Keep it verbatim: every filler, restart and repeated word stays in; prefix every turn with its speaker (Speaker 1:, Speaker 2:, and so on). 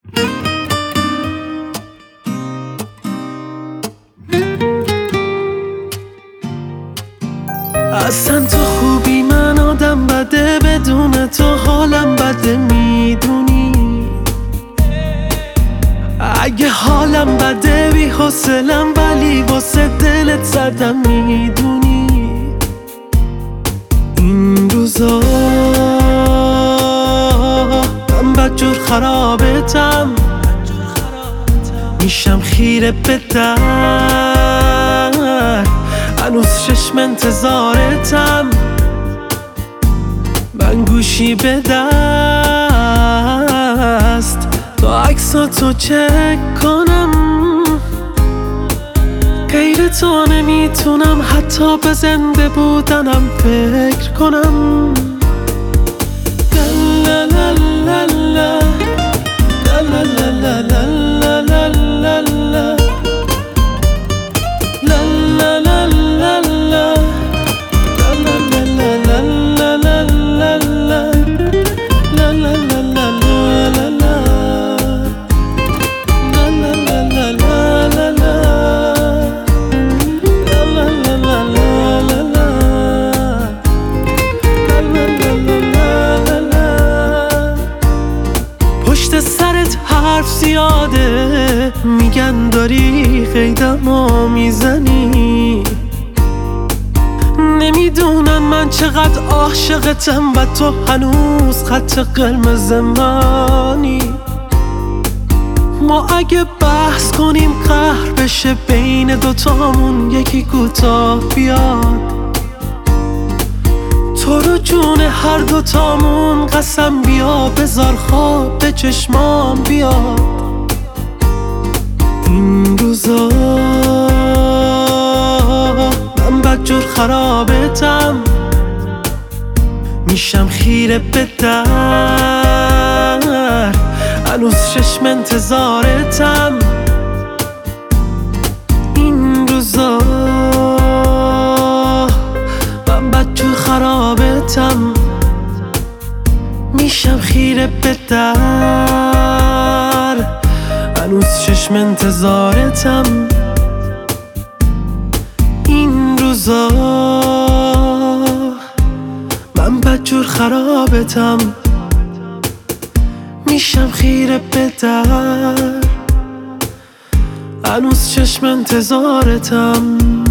Speaker 1: اصلا تو خوبی، من آدم بده، بدون تو حالم بده میدونی. اگه حالم بده بی حوصلم، ولی واسه دلت زدم میدونی. این روزا من بدجور خرابتم، میشم خیره به در، هنوز چشم انتظارتم. من گوشی به دست تا عکساتو چک کنم، غیر تو نمیتونم حتی به زنده بودنم فکر کنم. لا لا لا لا لا لا لا لا لا لا لا لا پشت سرت حرف زیاده، میگن داری قیدمو میزنی. نمیدونن من چقدر عاشقتم و تو هنوز خط قرمز منی. ما اگه بحث کنیم قهر بشه بین دوتامون، یکی کوتاه بیاد. تو رو جون هر دوتامون قسم بیا، بذار خواب به چشمام بیاد. این روزا من بدجور خرابتم، میشم خیره به در، هنوز چشم انتظارتم. این روزا من بدجور خرابتم، میشم خیره به در، هنوز چشم انتظارتم. این روزا من بدجور خرابتم، میشم خیره به در، هنوز چشم انتظارتم.